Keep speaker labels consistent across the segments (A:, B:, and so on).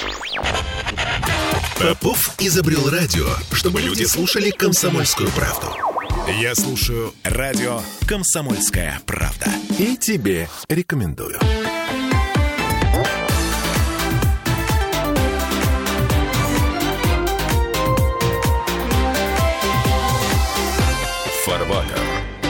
A: Попов изобрел радио, чтобы люди слушали «Комсомольскую правду». Я слушаю радио «Комсомольская правда». И тебе рекомендую. Фарватер.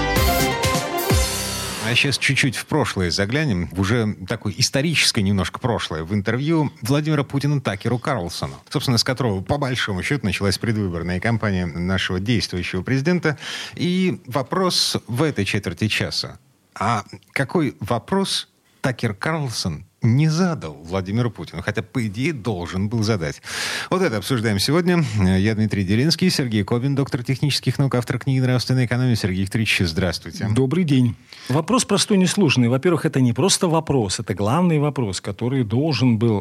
B: А сейчас чуть-чуть в прошлое заглянем, в уже такое историческое немножко прошлое, в интервью Владимира Путина Такеру Карлсону, собственно, с которого, по большому счету, началась предвыборная кампания нашего действующего президента. И вопрос в этой четверти часа. А какой вопрос Такер Карлсон не задал Владимиру Путину, хотя, по идее, должен был задать? Вот это обсуждаем сегодня. Я Дмитрий Делинский, Сергей Кобин, доктор технических наук, автор книги «Нравственная экономия». Сергей Викторович, здравствуйте.
C: Добрый день. Вопрос простой, несложный. Во-первых, это не просто вопрос, это главный вопрос, который должен был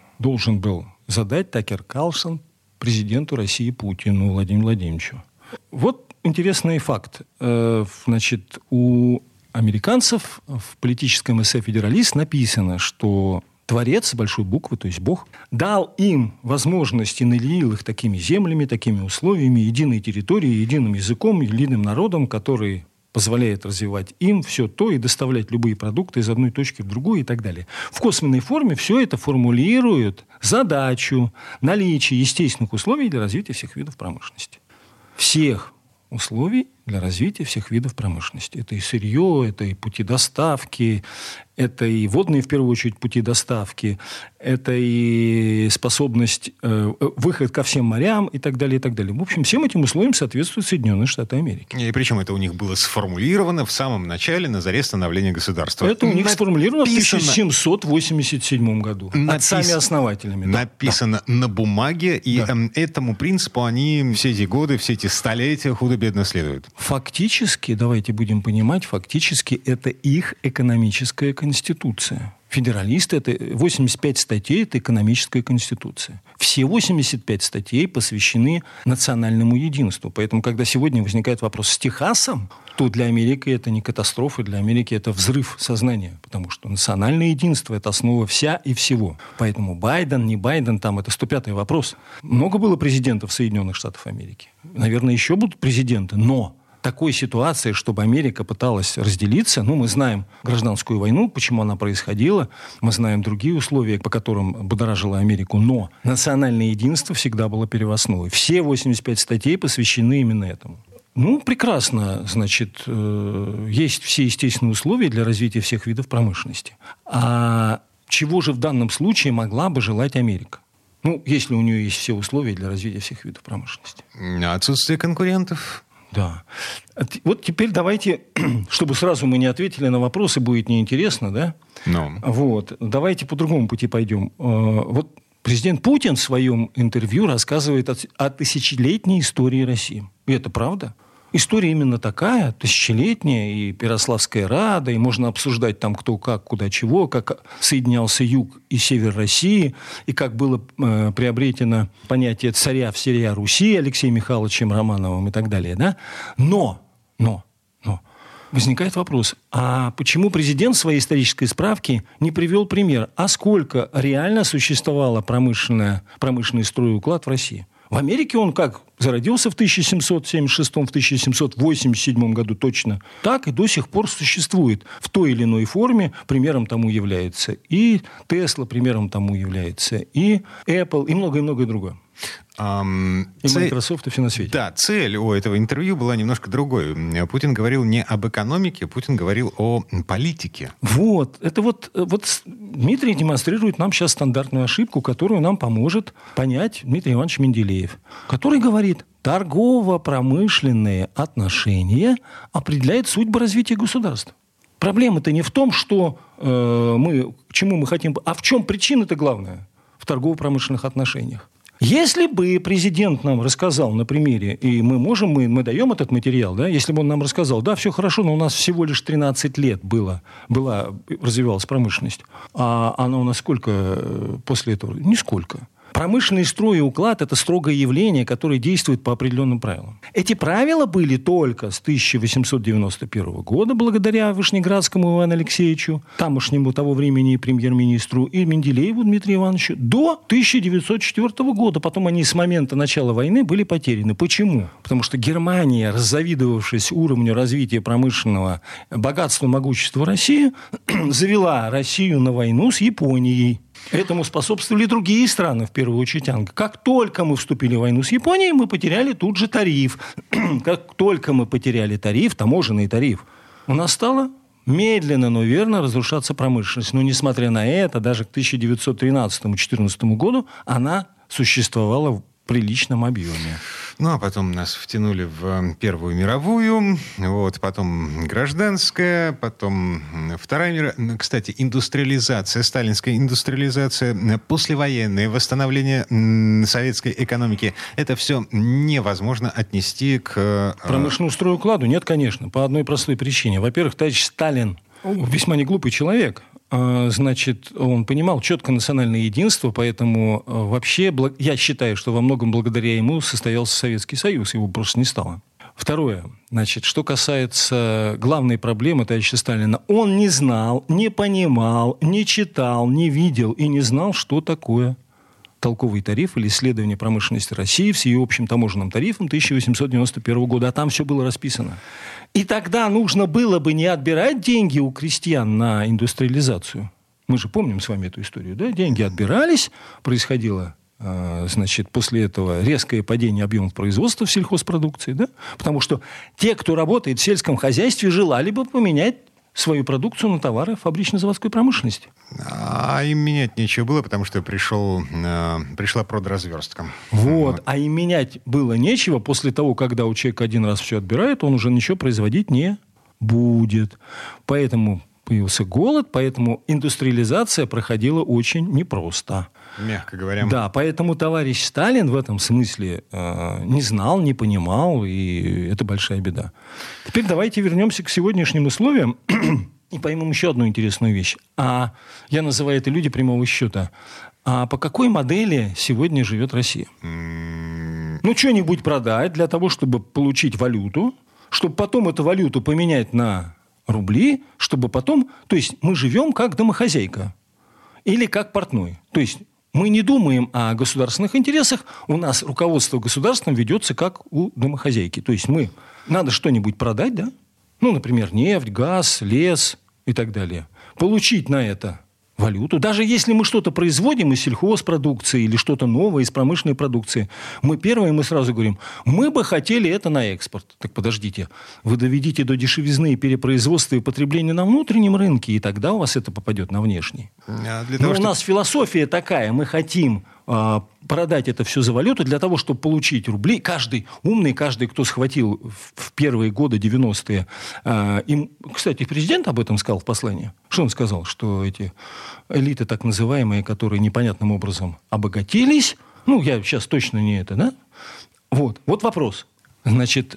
C: задать Такер Карлсон президенту России Путину Владимиру Владимировичу. Вот интересный факт. Значит, у американцев в политическом эссе «Федералист» написано, что Творец, с большой буквы, то есть Бог, дал им возможности, наделил их такими землями, такими условиями, единой территорией, единым языком, единым народом, который позволяет развивать им все то и доставлять любые продукты из одной точки в другую и так далее. В косвенной форме все это формулирует задачу наличия естественных условий для развития всех видов промышленности. Всех условий для развития всех видов промышленности. Это и сырье, это и пути доставки, это и водные, в первую очередь, пути доставки, это и способность, выход ко всем морям и так далее, и так далее. В общем, всем этим условиям соответствуют Соединенные Штаты Америки.
B: И причем это у них было сформулировано в самом начале, на заре становления государства.
C: Это у них сформулировано в 1787 году. Отцами-основателями.
B: Написано на бумаге, и этому принципу они все эти годы, все эти столетия худо-бедно следуют.
C: Фактически, давайте будем понимать, фактически это их экономическая конституция. Федералисты, это 85 статей, это экономическая конституция. Все 85 статей посвящены национальному единству. Поэтому, когда сегодня возникает вопрос с Техасом, то для Америки это не катастрофа, для Америки это взрыв сознания. Потому что национальное единство – это основа вся и всего. Поэтому Байден, не Байден, там это 105-й вопрос. Много было президентов Соединенных Штатов Америки. Наверное, еще будут президенты, но такой ситуации, чтобы Америка пыталась разделиться, мы знаем гражданскую войну, почему она происходила, мы знаем другие условия, по которым будоражила Америку, но национальное единство всегда было первоосновой. Все 85 статей посвящены именно этому. Прекрасно, значит, есть все естественные условия для развития всех видов промышленности. А чего же в данном случае могла бы желать Америка? Если у нее есть все условия для развития всех видов промышленности.
B: Отсутствие конкурентов.
C: Да. Вот теперь давайте, чтобы сразу мы не ответили на вопросы, будет неинтересно, да? Давайте по другому пути пойдем. Вот президент Путин в своем интервью рассказывает о тысячелетней истории России. И это правда. История именно такая, тысячелетняя, и Переяславская Рада, и можно обсуждать там кто как, куда чего, как соединялся юг и север России, и как было приобретено понятие царя всея Руси Алексеем Михайловичем Романовым и так далее. Да? Но возникает вопрос, а почему президент в своей исторической справке не привел пример, а сколько реально существовало промышленный стройуклад в России? В Америке он как зародился в 1776-1787 году точно, так и до сих пор существует в той или иной форме. Примером тому является и Tesla, примером тому является и Apple, и многое-многое другое. И Microsoft, и все на свете.
B: Да, цель у этого интервью была немножко другой. Путин говорил не об экономике, Путин говорил о политике.
C: Это Дмитрий демонстрирует нам сейчас стандартную ошибку, которую нам поможет понять Дмитрий Иванович Менделеев, который говорит: торгово-промышленные отношения определяют судьбу развития государства. Проблема-то не в том, что к чему мы хотим, а в чем причина-то главная в торгово-промышленных отношениях. Если бы президент нам рассказал на примере, и мы даем этот материал, да, если бы он нам рассказал, да, все хорошо, но у нас всего лишь 13 лет развивалась промышленность, а она у нас сколько после этого? Нисколько. Промышленный строй и уклад – это строгое явление, которое действует по определенным правилам. Эти правила были только с 1891 года, благодаря Вышнеградскому Ивану Алексеевичу, тамошнему того времени премьер-министру, и Менделееву Дмитрию Ивановичу, до 1904 года. Потом они с момента начала войны были потеряны. Почему? Потому что Германия, раззавидовавшись уровню развития промышленного богатства и могущества России, завела Россию на войну с Японией. Этому способствовали другие страны, в первую очередь Англия. Как только мы вступили в войну с Японией, мы потеряли тут же тариф. Как только мы потеряли тариф, таможенный тариф, у нас стало медленно, но верно разрушаться промышленность. Но, несмотря на это, даже к 1913-1914 году она существовала в приличном объеме.
B: Ну, а потом нас втянули в Первую мировую, вот, потом гражданская, потом Вторая мировая. Кстати, индустриализация, сталинская индустриализация, послевоенное восстановление советской экономики. Это все невозможно отнести к...
C: Промышленному стройукладу? Нет, конечно. По одной простой причине. Во-первых, товарищ Сталин весьма неглупый человек. Значит, он понимал четко национальное единство, поэтому вообще я считаю, что во многом благодаря ему состоялся Советский Союз, его просто не стало. Второе, значит, что касается главной проблемы товарища Сталина, он не знал, не понимал, не читал, не видел и не знал, что такое толковый тариф или исследование промышленности России с ее общим таможенным тарифом 1891 года, а там все было расписано. И тогда нужно было бы не отбирать деньги у крестьян на индустриализацию. Мы же помним с вами эту историю, да? Деньги отбирались, происходило, значит, после этого резкое падение объемов производства в сельхозпродукции, да? Потому что те, кто работает в сельском хозяйстве, желали бы поменять свою продукцию на товары фабрично-заводской промышленности.
B: А им менять нечего было, потому что пришла продразверстка.
C: Вот. А им менять было нечего после того, когда у человека один раз все отбирает, он уже ничего производить не будет. Поэтому появился голод, поэтому индустриализация проходила очень непросто.
B: Мягко говоря.
C: Да, поэтому товарищ Сталин в этом смысле не знал, не понимал, и это большая беда. Теперь давайте вернемся к сегодняшним условиям и поймем еще одну интересную вещь. Я называю это люди прямого счета. А по какой модели сегодня живет Россия? Ну, что-нибудь продать для того, чтобы получить валюту, чтобы потом эту валюту поменять на рубли, чтобы потом... То есть мы живем как домохозяйка или как портной. То есть мы не думаем о государственных интересах, у нас руководство государством ведется как у домохозяйки. То есть надо что-нибудь продать, да? Ну, например, нефть, газ, лес и так далее. Получить на это валюту. Даже если мы что-то производим из сельхозпродукции или что-то новое из промышленной продукции, мы сразу говорим, мы бы хотели это на экспорт. Так подождите, вы доведите до дешевизны перепроизводства и потребления на внутреннем рынке, и тогда у вас это попадет на внешний. У нас философия такая, мы хотим продать это все за валюту для того, чтобы получить рубли. Каждый умный, каждый, кто схватил в первые годы, 90-е. Кстати, президент об этом сказал в послании. Что он сказал? Что эти элиты так называемые, которые непонятным образом обогатились, я сейчас точно не это, да? Вот вопрос. Значит,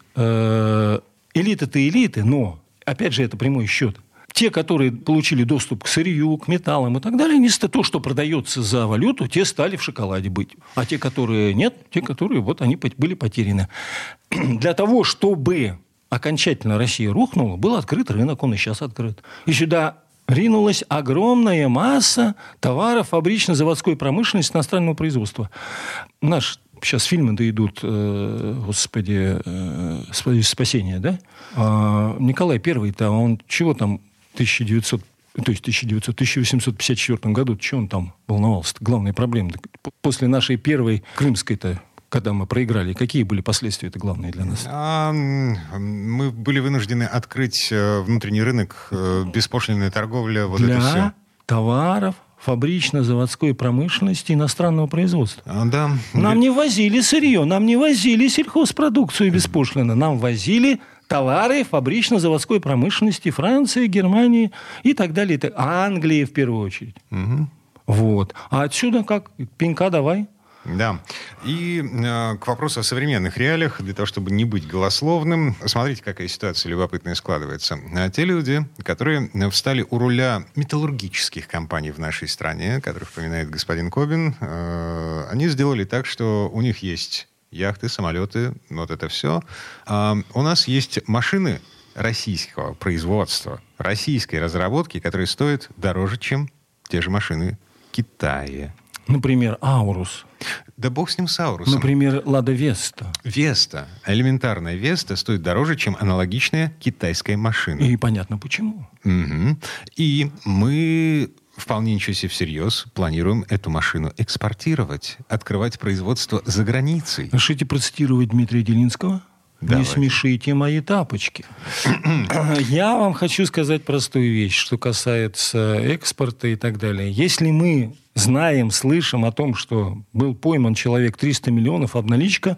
C: элиты-то элиты, но, опять же, это прямой счет. Те, которые получили доступ к сырью, к металлам и так далее, то, что продается за валюту, те стали в шоколаде быть. А те, которые нет, они были потеряны. Для того, чтобы окончательно Россия рухнула, был открыт рынок, он и сейчас открыт. И сюда ринулась огромная масса товаров фабрично-заводской промышленности иностранного производства. Сейчас фильмы-то идут, спасение, да? Николай I-то, он чего там... В 1854 году, что он там волновался? Главная проблема. После нашей первой Крымской-то, когда мы проиграли, какие были последствия-то главные для нас?
B: Мы были вынуждены открыть внутренний рынок, беспошлинная торговля,
C: для
B: это все.
C: Товаров фабрично-заводской промышленности иностранного производства.
B: Да.
C: Нам не возили сырье, нам не возили сельхозпродукцию беспошлино, нам возили товары фабрично-заводской промышленности Франции, Германии и так далее. Англии в первую очередь.
B: Угу.
C: Вот. А отсюда как? Пенька давай.
B: Да. И к вопросу о современных реалиях, для того, чтобы не быть голословным, смотрите, какая ситуация любопытная складывается. Те люди, которые встали у руля металлургических компаний в нашей стране, которых упоминает господин Кобин, Они сделали так, что у них есть яхты, самолеты, вот это все. А у нас есть машины российского производства, российской разработки, которые стоят дороже, чем те же машины Китая.
C: Например, Аурус.
B: Да бог с ним, с Аурусом.
C: Например, Лада Веста.
B: Веста, элементарная Веста стоит дороже, чем аналогичная китайская машина.
C: И понятно почему.
B: Угу. И мы вполне ничего себе всерьез планируем эту машину экспортировать, открывать производство за границей.
C: Решите процитировать Дмитрия Делинского?
B: Давайте.
C: Не смешите мои тапочки. Я вам хочу сказать простую вещь, что касается экспорта и так далее. Если мы знаем, слышим о том, что был пойман человек 300 миллионов, обналичка,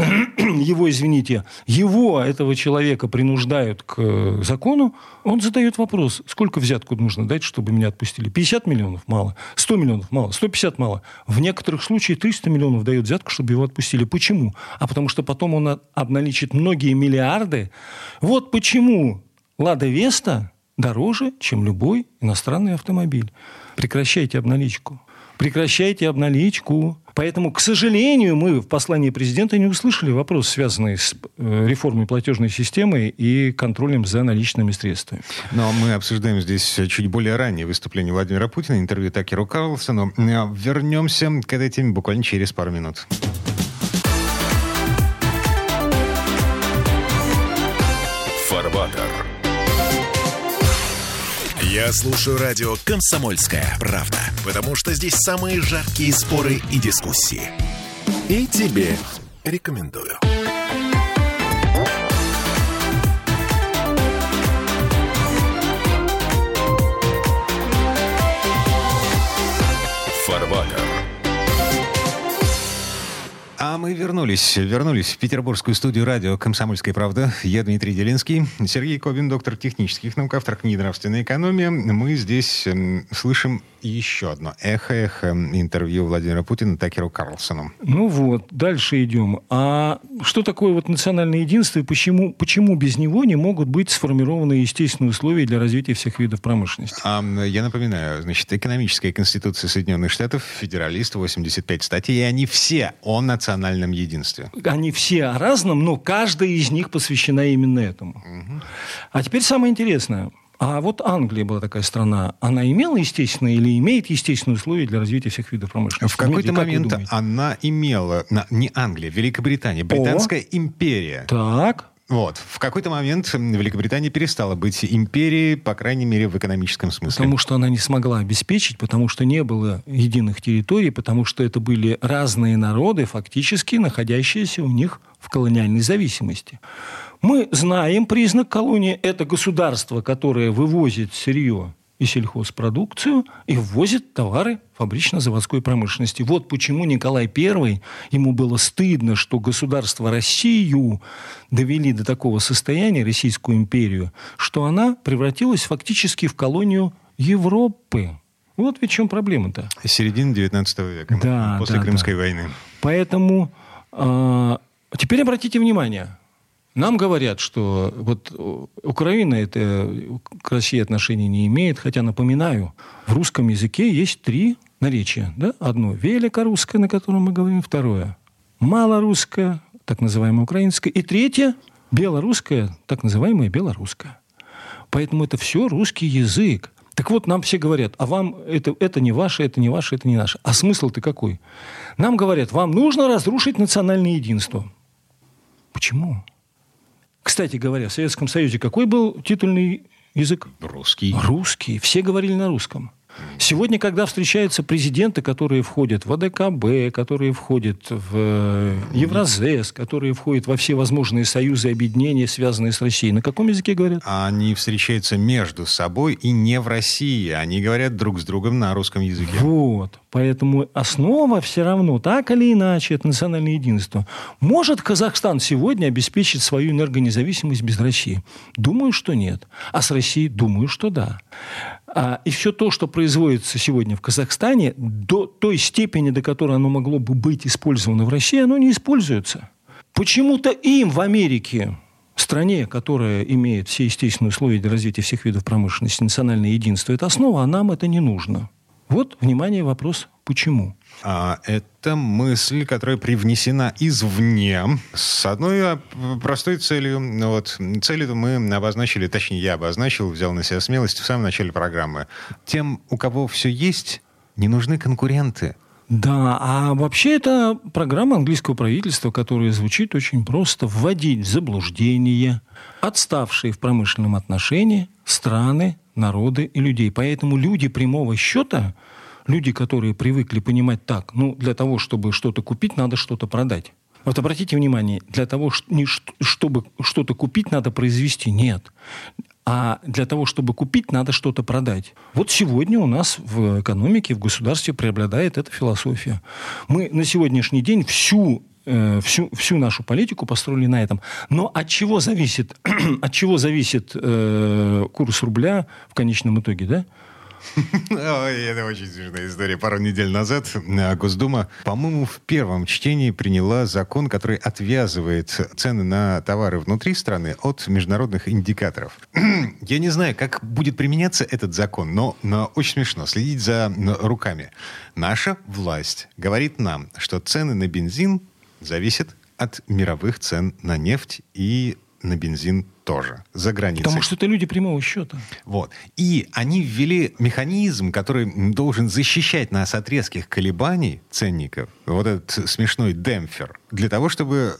C: его, этого человека принуждают к закону, он задает вопрос, сколько взятку нужно дать, чтобы меня отпустили? 50 миллионов? Мало. 100 миллионов? Мало. 150? Мало. В некоторых случаях 300 миллионов дает взятку, чтобы его отпустили. Почему? А потому что потом он обналичит многие миллиарды. Вот почему «Лада Веста» дороже, чем любой иностранный автомобиль. Прекращайте обналичку. Прекращайте обналичку. Поэтому, к сожалению, мы в послании президента не услышали вопрос, связанный с реформой платежной системы и контролем за наличными средствами.
B: Но мы обсуждаем здесь чуть более раннее выступление Владимира Путина, интервью Такеру Карлсону. Вернемся к этой теме буквально через пару минут.
A: Фарватер. Я слушаю радио «Комсомольская правда», потому что здесь самые жаркие споры и дискуссии. И тебе рекомендую. Фарватер.
B: А мы вернулись в петербургскую студию радио «Комсомольская правда». Я Дмитрий Делинский, Сергей Кобин, доктор технических наук, автор книги «Нравственная экономия». Мы здесь слышим еще одно эхо интервью Владимира Путина Такеру Карлсону.
C: Ну вот, дальше идем. А что такое вот национальное единство и почему без него не могут быть сформированы естественные условия для развития всех видов промышленности?
B: Я напоминаю, значит, экономическая конституция Соединенных Штатов, федералист, 85 статей, и они все о национальном единстве.
C: Они все о разном, но каждая из них посвящена именно этому. Угу. А теперь самое интересное. А вот Англия была такая страна. Она имела естественные или имеет естественные условия для развития всех видов промышленности?
B: В какой-то момент она имела... Не Англия, Великобритания, Британская империя.
C: Так.
B: Вот. В какой-то момент Великобритания перестала быть империей, по крайней мере, в экономическом смысле.
C: Потому что она не смогла обеспечить, потому что не было единых территорий, потому что это были разные народы, фактически находящиеся у них в колониальной зависимости. Мы знаем признак колонии. Это государство, которое вывозит сырье и сельхозпродукцию и ввозит товары фабрично-заводской промышленности. Вот почему Николай I, ему было стыдно, что государство Россию довели до такого состояния, Российскую империю, что она превратилась фактически в колонию Европы. Вот ведь в чем проблема-то.
B: Середина 19 века,
C: да,
B: после Крымской войны.
C: Поэтому теперь обратите внимание. Нам говорят, что вот Украина это к России отношения не имеет, хотя, напоминаю, в русском языке есть 3 наречия. Да? Одно великорусское, на котором мы говорим, второе малорусское, так называемое украинское, и третье белорусское, так называемое белорусское. Поэтому это все русский язык. Так вот, нам все говорят, а вам это не ваше, это не ваше, это не наше. А смысл-то какой? Нам говорят, вам нужно разрушить национальное единство. Почему? Кстати говоря, в Советском Союзе какой был титульный язык?
B: Русский.
C: Русский. Все говорили на русском. Сегодня, когда встречаются президенты, которые входят в АДКБ, которые входят в Евразес, которые входят во все возможные союзы и объединения, связанные с Россией, на каком языке говорят?
B: Они встречаются между собой и не в России. Они говорят друг с другом на русском языке.
C: Вот. Поэтому основа все равно, так или иначе, это национальное единство. Может Казахстан сегодня обеспечить свою энергонезависимость без России? Думаю, что нет. А с Россией? Думаю, что да. И все то, что производится сегодня в Казахстане, до той степени, до которой оно могло бы быть использовано в России, оно не используется. Почему-то им в Америке, стране, которая имеет все естественные условия для развития всех видов промышленности, национальное единство – это основа, а нам это не нужно. Вот, внимание, вопрос «почему?».
B: Это мысль, которая привнесена извне с одной простой целью. Вот. Целью мы обозначили, точнее, я обозначил, взял на себя смелость в самом начале программы. Тем, у кого все есть, не нужны конкуренты.
C: Да, а вообще это программа английского правительства, которая звучит очень просто: вводить в заблуждение отставшие в промышленном отношении страны, народы и людей. Поэтому люди прямого счета, люди, которые привыкли понимать так, для того, чтобы что-то купить, надо что-то продать. Вот обратите внимание, для того, чтобы что-то купить, надо произвести. Нет. А для того, чтобы купить, надо что-то продать. Вот сегодня у нас в экономике, в государстве преобладает эта философия. Мы на сегодняшний день всю нашу политику построили на этом. Но от чего зависит курс рубля в конечном итоге, да?
B: Это очень смешная история. Пару недель назад Госдума, по-моему, в первом чтении приняла закон, который отвязывает цены на товары внутри страны от международных индикаторов. Я не знаю, как будет применяться этот закон, но очень смешно следить за руками. Наша власть говорит нам, что цены на бензин зависят от мировых цен на нефть и на бензин тоже, за границей.
C: Потому что это люди прямого счета.
B: Вот. И они ввели механизм, который должен защищать нас от резких колебаний ценников, вот этот смешной демпфер, для того, чтобы,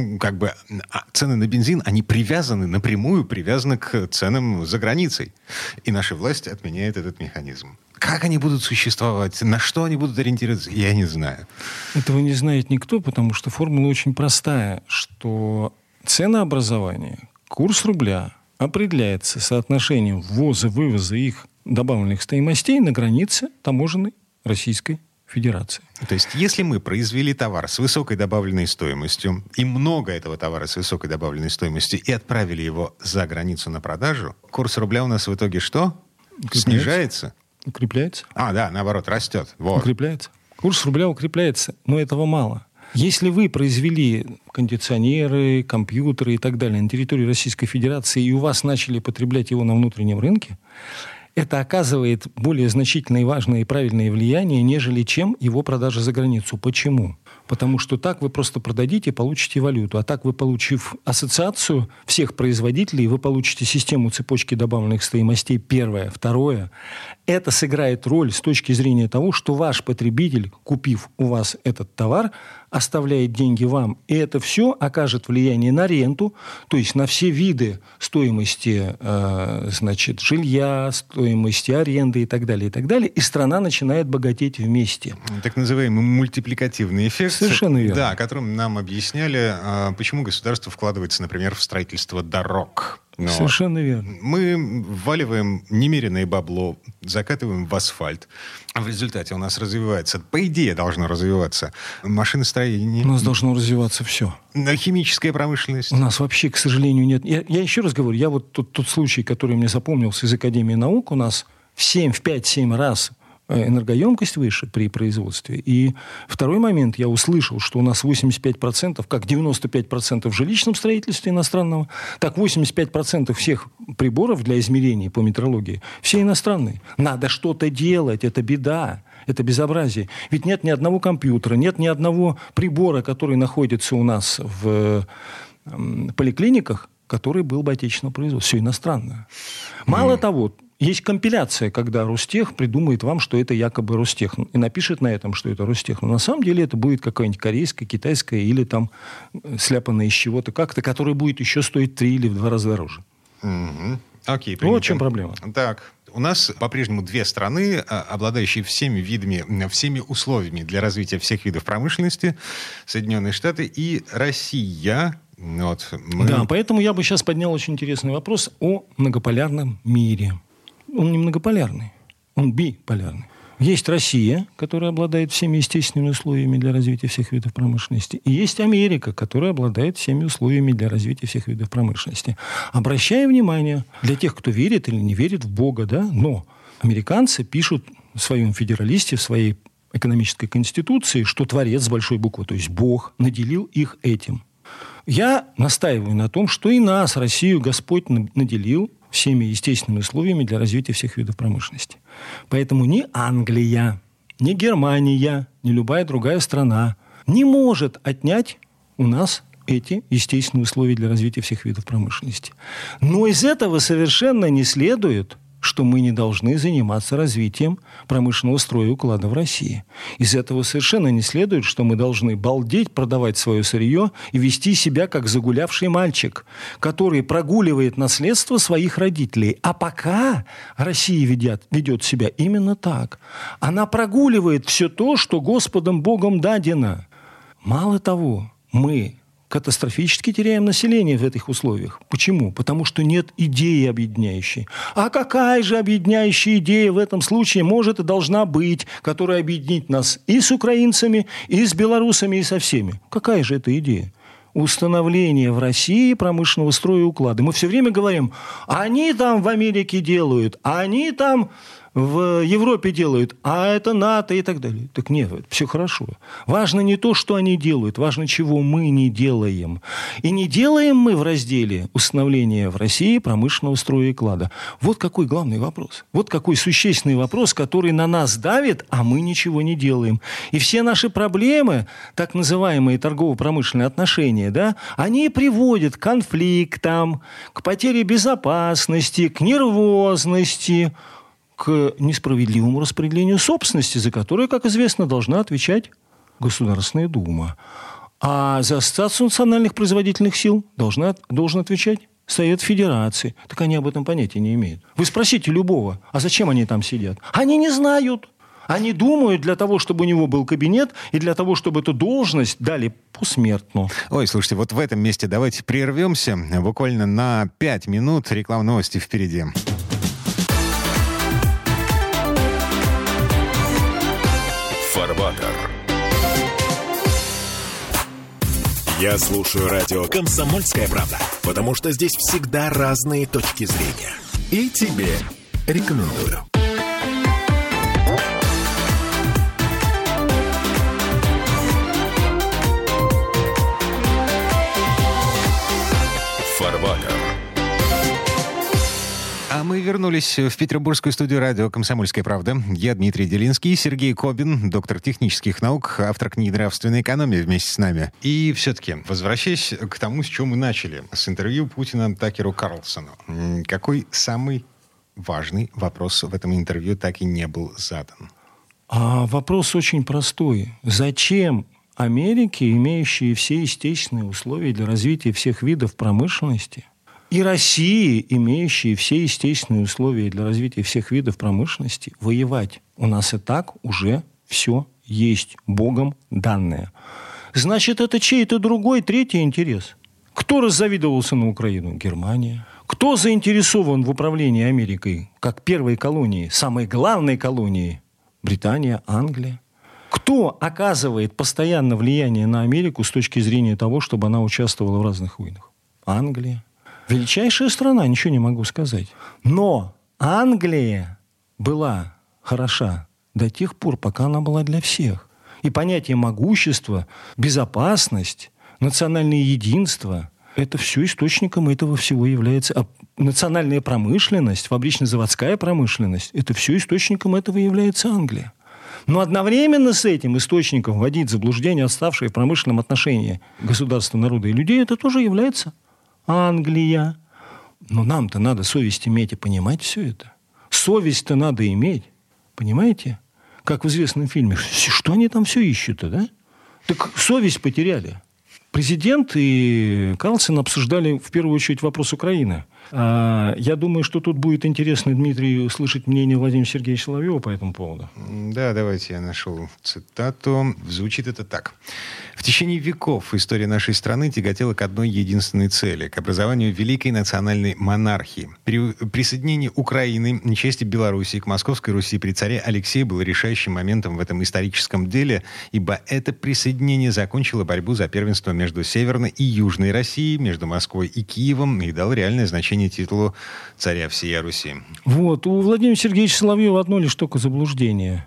B: цены на бензин, они напрямую привязаны к ценам за границей. И наша власть отменяет этот механизм. Как они будут существовать, на что они будут ориентироваться, я не знаю.
C: Этого не знает никто, потому что формула очень простая, что ценообразование, курс рубля определяется соотношением ввоза-вывоза их добавленных стоимостей на границе таможенной Российской Федерации.
B: То есть, если мы произвели товар с высокой добавленной стоимостью, и много этого товара с высокой добавленной стоимостью, и отправили его за границу на продажу, курс рубля у нас в итоге что? Снижается?
C: Укрепляется.
B: Наоборот, растет. Вот.
C: Укрепляется. Курс рубля укрепляется, но этого мало. Если вы произвели кондиционеры, компьютеры и так далее на территории Российской Федерации, и у вас начали потреблять его на внутреннем рынке, это оказывает более значительное, важное и правильное влияние, нежели чем его продажа за границу. Почему? Потому что так вы просто продадите, получите валюту. А так вы, получив ассоциацию всех производителей, вы получите систему цепочки добавленных стоимостей. Первое. Второе. Это сыграет роль с точки зрения того, что ваш потребитель, купив у вас этот товар, оставляет деньги вам. И это все окажет влияние на ренту, то есть на все виды стоимости жилья, стоимости аренды и так далее, и так далее. И страна начинает богатеть вместе.
B: Так называемый мультипликативный эффект.
C: Совершенно верно.
B: Да, которым нам объясняли, почему государство вкладывается, например, в строительство дорог.
C: Совершенно верно.
B: Мы вваливаем немеренное бабло, закатываем в асфальт. А в результате у нас развивается, по идее должно развиваться, машиностроение.
C: У нас должно развиваться все.
B: Химическая промышленность.
C: У нас вообще, к сожалению, нет. Я еще раз говорю, тот случай, который мне запомнился из Академии наук, у нас в 5-7 раз энергоемкость выше при производстве. И второй момент, я услышал, что у нас 85%, как 95% в жилищном строительстве иностранного, так 85% всех приборов для измерений по метрологии все иностранные. Надо что-то делать, это беда, это безобразие. Ведь нет ни одного компьютера, нет ни одного прибора, который находится у нас в поликлиниках, который был бы отечественного производства. Все иностранное. Мало того, есть компиляция, когда Ростех придумает вам, что это якобы Ростех, и напишет на этом, что это Ростех. Но на самом деле это будет какая-нибудь корейская, китайская или там сляпанная из чего-то как-то, которая будет еще стоить 3 или в 2 раза дороже.
B: Окей,
C: вот в чем проблема.
B: Так, у нас по-прежнему 2 страны, обладающие всеми условиями для развития всех видов промышленности: Соединенные Штаты и Россия.
C: Да, поэтому я бы сейчас поднял очень интересный вопрос о многополярном мире. Он не многополярный, он биполярный. Есть Россия, которая обладает всеми естественными условиями для развития всех видов промышленности. И есть Америка, которая обладает всеми условиями для развития всех видов промышленности. Обращая внимание, для тех, кто верит или не верит в Бога, да, но американцы пишут в своем федералисте, в своей экономической конституции, что Творец с большой буквы, то есть Бог, наделил их этим. Я настаиваю на том, что и нас, Россию, Господь наделил всеми естественными условиями для развития всех видов промышленности. Поэтому ни Англия, ни Германия, ни любая другая страна не может отнять у нас эти естественные условия для развития всех видов промышленности. Но из этого совершенно не следует, что мы не должны заниматься развитием промышленного строя и уклада в России. Из этого совершенно не следует, что мы должны балдеть, продавать свое сырье и вести себя как загулявший мальчик, который прогуливает наследство своих родителей. А пока Россия ведет себя именно так. Она прогуливает все то, что Господом Богом дадено. Мало того, мы катастрофически теряем население в этих условиях. Почему? Потому что нет идеи объединяющей. А какая же объединяющая идея в этом случае может и должна быть, которая объединит нас и с украинцами, и с белорусами, и со всеми? Какая же это идея? Установление в России промышленного строя и уклада. Мы все время говорим, они там в Америке делают, они там в Европе делают, а это НАТО и так далее. Так нет, все хорошо. Важно не то, что они делают, важно, чего мы не делаем. И не делаем мы в разделе установления в России промышленного строя и уклада. Вот какой главный вопрос. Вот какой существенный вопрос, который на нас давит, а мы ничего не делаем. И все наши проблемы, так называемые торгово-промышленные отношения, да, они приводят к конфликтам, к потере безопасности, к нервозности, к несправедливому распределению собственности, за которое, как известно, должна отвечать Государственная Дума. А за Ассоциацию национальных производительных сил должен отвечать Совет Федерации. Так они об этом понятия не имеют. Вы спросите любого, а зачем они там сидят? Они не знают. Они думают для того, чтобы у него был кабинет, и для того, чтобы эту должность дали посмертно.
B: Ой, слушайте, вот в этом месте давайте прервемся буквально на 5 минут. Рекламные новости впереди.
A: Фарватер. Я слушаю радио «Комсомольская правда», потому что здесь всегда разные точки зрения. И тебе рекомендую. Фарватер.
B: А мы вернулись в петербургскую студию радио «Комсомольская правда». Я Дмитрий Делинский, Сергей Кобин, доктор технических наук, автор книги «Нравственная экономия» вместе с нами. И все-таки, возвращаясь к тому, с чего мы начали, с интервью Путина Такеру Карлсону. Какой самый важный вопрос в этом интервью так и не был задан?
C: Вопрос очень простой. Зачем Америке, имеющие все естественные условия для развития всех видов промышленности, и России, имеющие все естественные условия для развития всех видов промышленности, воевать? У нас и так уже все есть Богом данное. Значит, это чей-то другой, третий интерес. Кто раззавидовался на Украину? Германия. Кто заинтересован в управлении Америкой как первой колонии, самой главной колонии? Британия, Англия. Кто оказывает постоянно влияние на Америку с точки зрения того, чтобы она участвовала в разных войнах? Англия. Величайшая страна, ничего не могу сказать. Но Англия была хороша до тех пор, пока она была для всех. И понятие могущества, безопасность, национальное единство – это все источником этого всего является. А национальная промышленность, фабрично-заводская промышленность – это все источником этого является Англия. Но одновременно с этим источником вводить в заблуждение отставшие в промышленном отношении государства, народа и людей – это тоже является Англия. Но нам-то надо совесть иметь и понимать все это. Совесть-то надо иметь. Понимаете? Как в известном фильме. Что они там все ищут-то, да? Так совесть потеряли. Президент и Карлсон обсуждали в первую очередь вопрос Украины. Я думаю, что тут будет интересно, Дмитрий, услышать мнение Владимира Сергеевича Соловьева по этому поводу.
B: Да, давайте я нашел цитату. Звучит это так. В течение веков история нашей страны тяготела к одной единственной цели – к образованию великой национальной монархии. При присоединении Украины, части Белоруссии к Московской Руси при царе Алексее было решающим моментом в этом историческом деле, ибо это присоединение закончило борьбу за первенство между Северной и Южной Россией, между Москвой и Киевом и дало реальное значение титулу царя всея Руси.
C: Вот. У Владимира Сергеевича Соловьева одно лишь только заблуждение.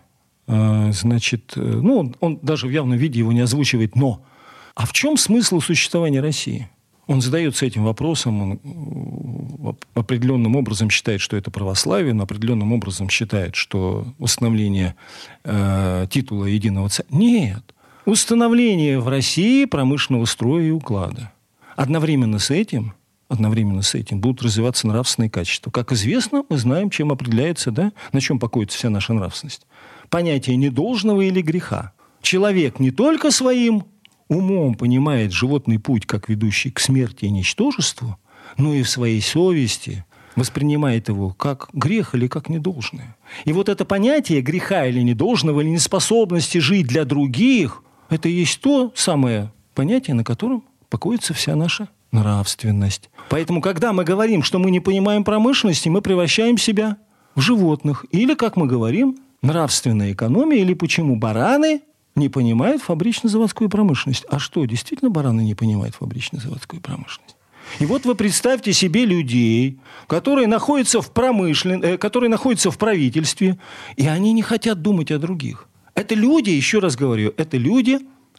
C: Значит, он даже в явном виде его не озвучивает. Но! А в чем смысл существования России? Он задается этим вопросом, он определенным образом считает, что это православие, но определенным образом считает, что установление титула единого царя... Нет. Установление в России промышленного строя и уклада. Одновременно с этим будут развиваться нравственные качества. Как известно, мы знаем, чем определяется, да, на чем покоится вся наша нравственность. Понятие недолжного или греха. Человек не только своим умом понимает животный путь, как ведущий к смерти и ничтожеству, но и в своей совести воспринимает его как грех или как недолжное. И вот это понятие греха или недолжного, или неспособности жить для других, это и есть то самое понятие, на котором покоится вся наша нравственность. Поэтому, когда мы говорим, что мы не понимаем промышленности, мы превращаем себя в животных. Или, как мы говорим, нравственная экономия, или почему бараны не понимают фабрично-заводскую промышленность. А что, действительно бараны не понимают фабрично-заводскую промышленность? И вот вы представьте себе людей, которые находятся в правительстве, и они не хотят думать о других. Это люди, еще раз говорю, это люди,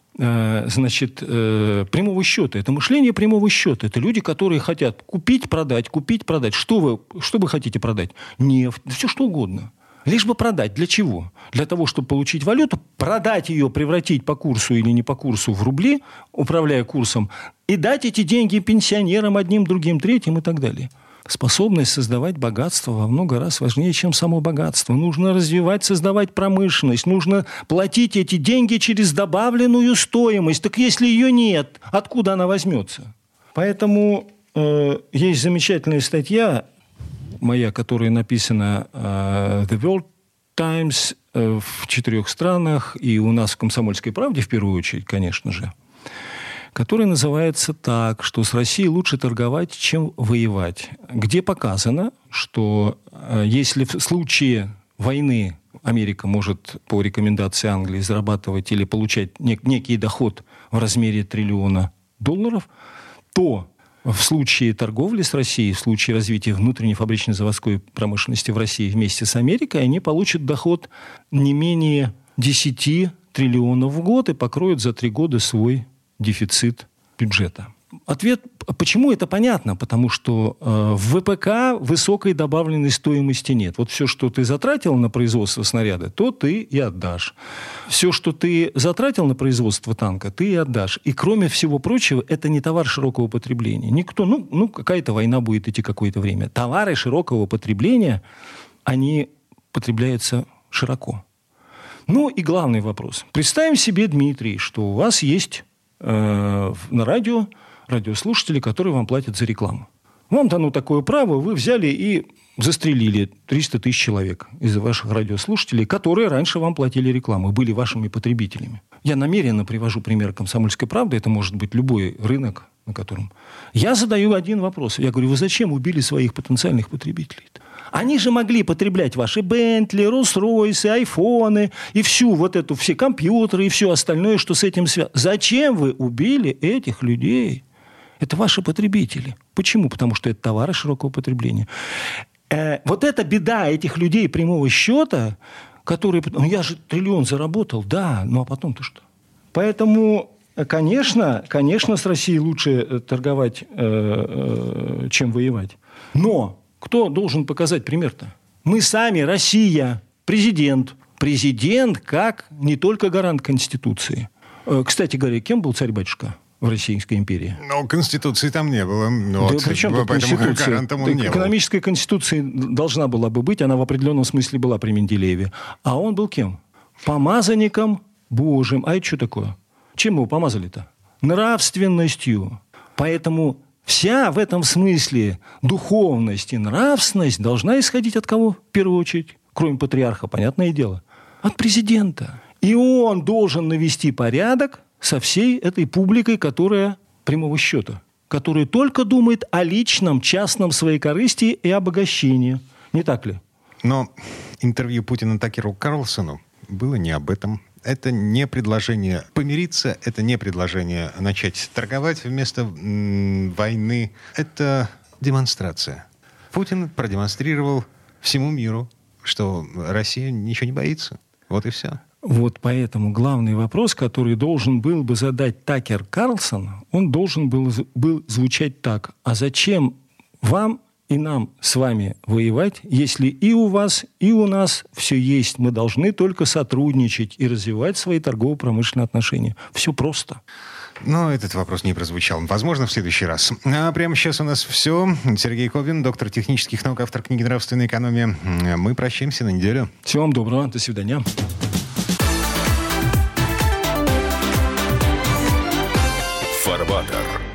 C: прямого счета. Это мышление прямого счета. Это люди, которые хотят купить, продать. Что вы хотите продать? Нефть, все что угодно. Лишь бы продать. Для чего? Для того, чтобы получить валюту, продать ее, превратить по курсу или не по курсу в рубли, управляя курсом, и дать эти деньги пенсионерам, одним, другим, третьим и так далее. Способность создавать богатство во много раз важнее, чем само богатство. Нужно развивать, создавать промышленность. Нужно платить эти деньги через добавленную стоимость. Так если ее нет, откуда она возьмется? Поэтому есть замечательная статья моя, которая написана The World Times в 4 странах, и у нас в «Комсомольской правде» в первую очередь, конечно же, которая называется так, что с Россией лучше торговать, чем воевать. Где показано, что если в случае войны Америка может по рекомендации Англии зарабатывать или получать некий доход в размере $1 триллиона, то в случае торговли с Россией, в случае развития внутренней фабрично-заводской промышленности в России вместе с Америкой, они получат доход не менее 10 триллионов в год и покроют за 3 года свой дефицит бюджета. Ответ, почему это понятно? Потому что в ВПК высокой добавленной стоимости нет. Вот все, что ты затратил на производство снаряда, то ты и отдашь. Все, что ты затратил на производство танка, ты и отдашь. И кроме всего прочего, это не товар широкого потребления. Никто, какая-то война будет идти какое-то время. Товары широкого потребления, они потребляются широко. Ну и главный вопрос. Представим себе, Дмитрий, что у вас есть на радио радиослушатели, которые вам платят за рекламу. Вам дано такое право, вы взяли и застрелили 300 тысяч человек из ваших радиослушателей, которые раньше вам платили рекламу, были вашими потребителями. Я намеренно привожу пример «Комсомольской правды», это может быть любой рынок, на котором... Я задаю один вопрос. Я говорю, вы зачем убили своих потенциальных потребителей-то? Они же могли потреблять ваши Бентли, Роллс-Ройсы, айфоны и все компьютеры и все остальное, что с этим связано. Зачем вы убили этих людей? Это ваши потребители. Почему? Потому что это товары широкого потребления. Вот эта беда этих людей прямого счета, которые... я же триллион заработал, да, ну а потом-то что? Поэтому, конечно, с Россией лучше торговать, чем воевать. Но кто должен показать пример-то? Мы сами, Россия, президент. Президент как не только гарант Конституции. Кстати говоря, кем был царь-батюшка в Российской империи?
B: Ну, Конституции там не было.
C: Да при чем тут Конституция? Экономическая Конституция должна была бы быть, она в определенном смысле была при Менделееве. А он был кем? Помазанником Божьим. А это что такое? Чем его помазали-то? Нравственностью. Поэтому вся в этом смысле духовность и нравственность должна исходить от кого? В первую очередь, кроме патриарха, понятное дело. От президента. И он должен навести порядок со всей этой публикой, которая прямого счета, которая только думает о личном, частном своекорыстии и обогащении. Не так ли?
B: Но интервью Путина Такеру Карлсону было не об этом. Это не предложение помириться, это не предложение начать торговать вместо войны. Это демонстрация. Путин продемонстрировал всему миру, что Россия ничего не боится. Вот и все.
C: Вот поэтому главный вопрос, который должен был бы задать Такер Карлсон, он должен был звучать так. А зачем вам и нам с вами воевать, если и у вас, и у нас все есть? Мы должны только сотрудничать и развивать свои торгово-промышленные отношения. Все просто.
B: Но этот вопрос не прозвучал. Возможно, в следующий раз. А прямо сейчас у нас все. Сергей Ковин, доктор технических наук, автор книги «Нравственная экономия». Мы прощаемся на неделю.
C: Всего вам доброго. До свидания.
A: Фарватер.